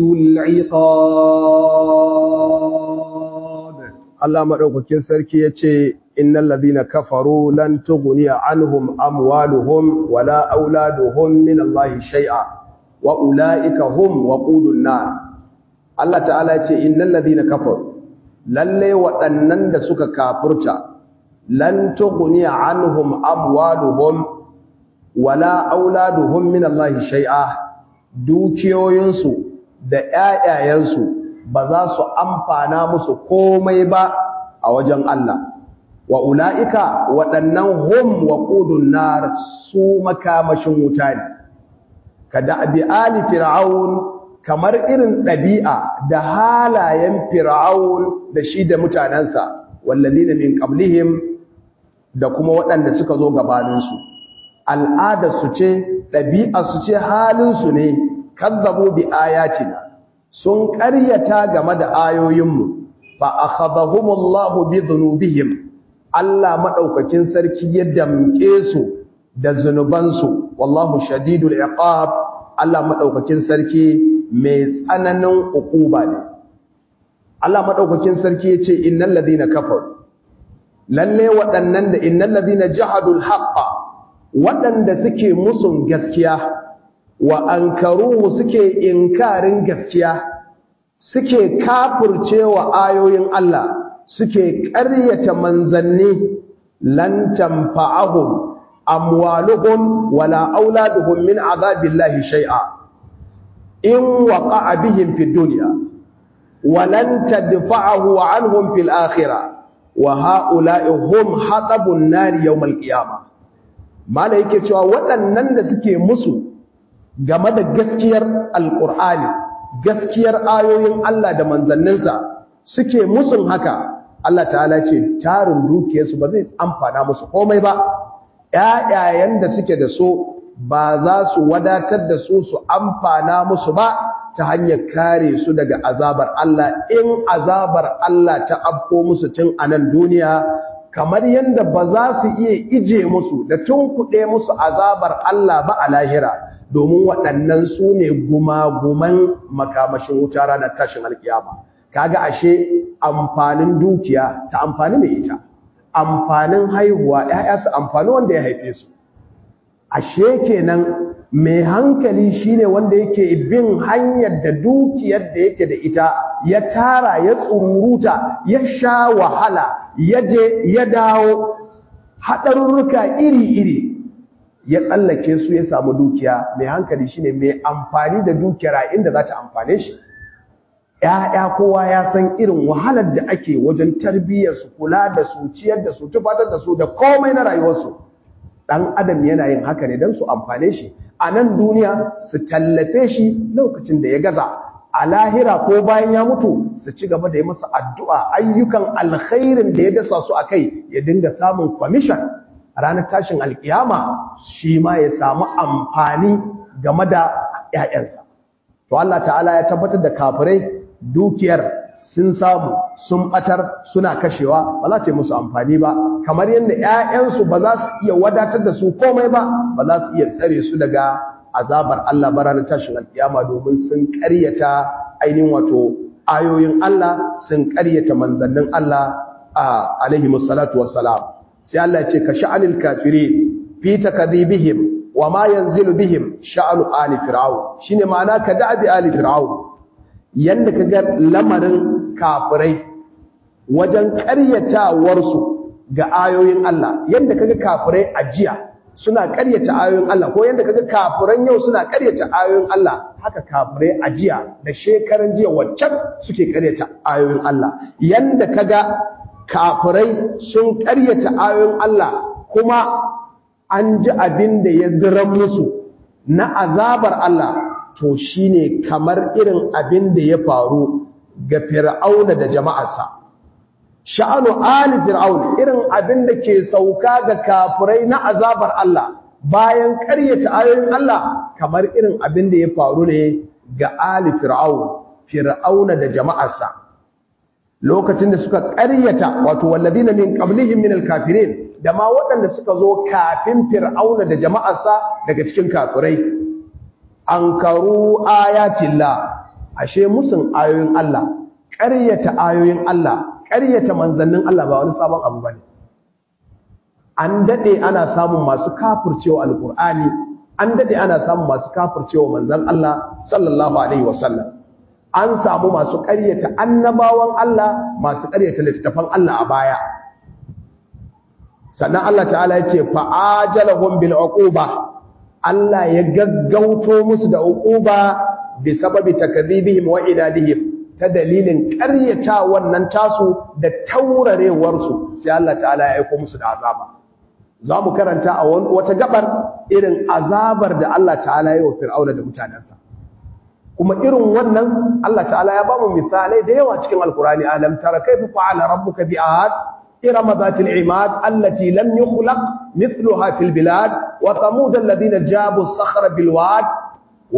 العقاب الله مدوكين سركي yace innal ladhina kafaru lan tughniya anhum amwaluhum wala auladuhum min Allahi shay'a wa ulaika hum waqudun nar Allah ta'ala yace innal ladhina kafaru lalle waɗannan da suka kafurta lan tughniya anhum amwaluhum wala auladuhum min Allahi shay'a dukiyoyinsu da ƴaƴayensu ba za su amfana musu komai ba a wajen Allah wa ula'ika waɗannan hum wa ƙudun nar su makamashin wuta ne kada abi ali fir'aun kamar irin ɗabi'a da halayen fir'aun da shi da mutanensa wallazina min qablihim da kuma waɗanda suka zo gabaninsu al'adarsu ce ɗabi'arsu ce halinsu ne kazzabu bi ayatina sun ƙaryata game da ayoyinmu fa akhadhahumullahu bi dhunubihim Allah madaukakin sarki ya damke su da zunubansu wallahu shadidul iqab Allah madaukakin sarki mai tsananin ukuba ne Allah madaukakin sarki yace innal ladina kafaru lalle waɗannan da innal ladina jahadul haqqa waɗanda suke musun gaskiya wa ankaruhu suke inkarin gaskiya suke kafircewa ayoyin Allah suke ƙaryata manzanni lan tanfa'ahum amwaluhum wala auladuhum min azabillahi shay'a in waqa'a bihim fid dunya walan tadfa'ahu 'anhum fil akhirah wa ha'ula'i hum hatabun nari yawmal qiyamah mala yake cewa waɗannan da suke musu game da gaskiyar alqur'ani gaskiyar ayoyin Allah da manzanninsa suke musun haka Allah ta'ala ce tarin dukiyarsu ba zai amfana musu komai ba ƴaƴayen da suke da so ba za su wadatar da su amfana musu ba ta hanyar kare su daga azabar Allah in azabar Allah ta afko musu tun a nan duniya kamar yadda ba za su iya ije musu da tunkuɗe musu azabar Allah ba a lahira domin waɗannan su ne gumaguman makamashin wuta ranar tashin alkiyama kaga ashe amfanin dukiya ta amfani mai ita amfanin haihuwa ƴaƴa su amfani wanda ya haife su ashe kenan mai hankali shine wanda yake bin hanyar da dukiyar da yake da ita ya tara ya tsururuta ya sha wahala ya je ya dawo haɗarurruka iri-iri ya tsallake su ya samu dukiya mai hankali shine mai amfani da dukiyar a inda za ta amfane shi ‘ya'ya kowa ya san irin wahalar da ake wajen tarbiyyarsu kula da su ciyar da su tufatar da su da komai na rayuwarsu ɗan adam yana yin haka ne don su amfane shi a nan duniya su tallafe shi lokacin da ya gaza a lahira ko bayan ya mutu su ci gaba da yi masa addu'a ayyukan alkhairin da ya dasa su a kai ya dinga samun kwamishan a ranar tashin alkiyama shi ma ya samu amfani game da ‘ya'yansa to Allah ta'ala ya tabbatar da kafirai dukiyar sun samu sun batar suna kashewa ba za ta yi musu amfani ba kamar yadda ‘ya'yansu ba za su iya wadatar da su komai ba ba za su iya tsare su daga azabar Allah ba ranar tashin alkiyama domin sun ƙaryata ainihin wato ayoyin Allah sun ƙaryata manzannin Allah alaihi musallatu wassalam sai Allah ya ce ka sha'anil kafirin fi takdhibihim wa ma yanzilu bihim sha'anu ali fir'aun shine ma'ana ka da'bi ali fir'aun yanda kaga lamarin kafirai wajen ƙaryatawar su ga ayoyin Allah yanda kaga kafirai a jiya suna ƙaryata ayoyin Allah ko yanda kaga kafiran yau suna ƙaryata ayoyin Allah haka kafirai a jiya da shekaran jiya waccan suke ƙaryata ayoyin Allah yanda kaga kafirai sun ƙaryata ayoyin Allah kuma an ji abin da ya diran musu na azabar Allah to shine kamar irin abin da ya faru ga fir'auna da jama'arsa sha'anu ali fir'aun irin abin da ke sauka ga kafirai na azabar Allah bayan ƙaryata ayoyin Allah kamar irin abin da ya faru ne ga ali fir'auna da jama'arsa lokacin da suka ƙaryata wato walladina min qablihim min alkafirin da ma waɗanda suka zo kafin fir'auna da jama'arsa daga cikin kafirai ankaru ayatillah ashe musun ayoyin Allah ƙaryata ayoyin Allah ƙaryata manzannin Allah ba wani sabon abu bane an dade ana samun masu kafircewa alqur'ani an dade ana samun masu kafircewa manzon Allah sallallahu alaihi wasallam an samu masu ƙaryata annabawan Allah masu ƙaryata littattafan Allah a baya sannan Allah ta'ala ya ce fa'ajalahum bil uquba Allah ya gaggauto musu da uquba bi sababi takdhibihim wa idadihim ta dalilin ƙaryata wannan tasu da taurarewar su sai Allah ta'ala ya aika musu da azaba zamu karanta a wata gabar irin azabar da Allah ta'ala ya yi wa fir'auna da mutanansa kuma irin wannan Allah ta'ala ya ba mu misalai da yawa cikin alkurani alam tara kayfa fa'ala rabbuka bi'ad إرم ذات العماد التي لم يخلق مثلها في البلاد وثمود الذين جابوا الصخر بالواد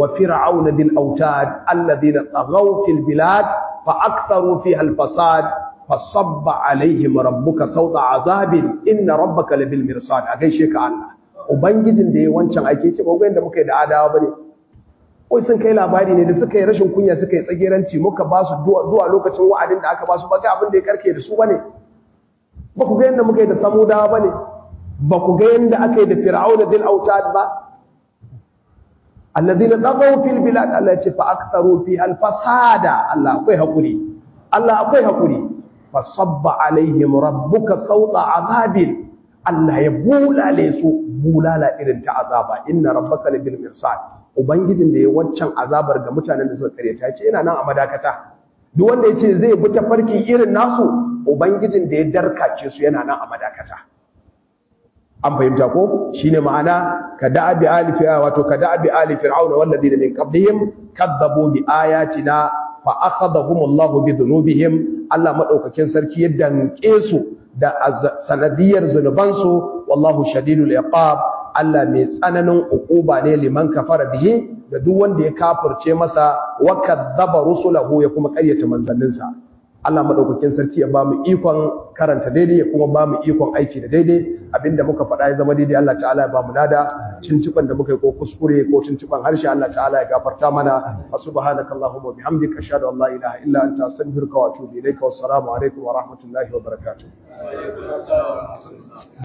وفرعون ذي الأوتاد الذين طغوا في البلاد فأكثروا فيها الفساد fasabba alaihim rabbuka sauta azabin inna rabbaka labil mirsad a gaishe ka Allah ubangijin da ya wancan ake ce gogon da muka yi da adawa bane oi sun kai labari ne da suka yi rashin kunya suka yi tsageranci muka ba su zuwa lokacin wa'adin da aka ba su ba ga abin da ya karke da su bane ba ku ga yanda muka yi da samudawa bane ba ku ga yanda aka yi da fir'auna dil autad ba alladhina taghaw fil bilad Allah ya ce fa aktharu fiha al fasada Allah akwai hakuri fasabba alaihim rabbuka sauta azabin Allah ya bulale su bulala irin ta azaba inna rabbaka labil mirsad ubangijin da ya waccan azabar ga mutanen da suka karyata ya ce yana nan a madakata duk wanda yace zai bi ta farki irin nasu ubangijin da ya darkace su yana nan a madakata an fahimta ko shine ma'ana kada'abi ali fir'auna wal ladina min qablihim kadzabu bi ayatina fa akhadhahum Allah bi dhunubihim Allah madaukakin sarki ya danke su da sanadiyar zunubansu wallahu shadidul iqab Allah mai tsananin uquba ne liman kafara bihi da duk wanda ya kafirce masa wa kadzaba rusulahu ya kuma ƙaryata manzanninsa Allah madaukakin sarki ya ba mu ikon karanta daidai ya kuma ba mu ikon aiki da daidai abinda muka faɗa ya zama daidai Allah ta'ala ya ba mu nada cinciban da muka yi ko kuskure ko cinciban harshe Allah ta'ala ya gafarta mana subhanakallahumma bihamdika ashhadu an la ilaha illa anta astaghfiruka wa atubu ilaika wassalamu alaikum wa rahmatullahi wa barakatuh